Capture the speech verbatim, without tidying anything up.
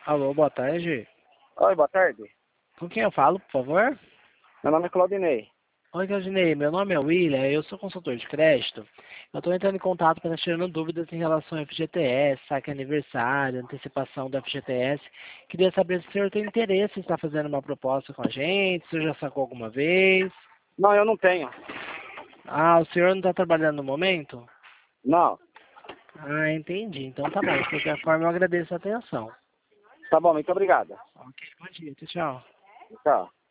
Alô, boa tarde. Oi, boa tarde. Com quem eu falo, por favor? Meu nome é Claudinei. Oi, Claudinei. Meu nome é William, eu sou consultor de crédito. Eu estou entrando em contato para estar tirando dúvidas em relação ao F G T S, saque aniversário, antecipação do F G T S. Queria saber se o senhor tem interesse em estar fazendo uma proposta com a gente, se o senhor já sacou alguma vez. Não, eu não tenho. Ah, o senhor não está trabalhando no momento? Não. Ah, entendi. Então tá bom. De qualquer forma, eu agradeço a atenção. Tá bom, muito obrigado. Ok, bom dia. Tchau, tchau. Tchau.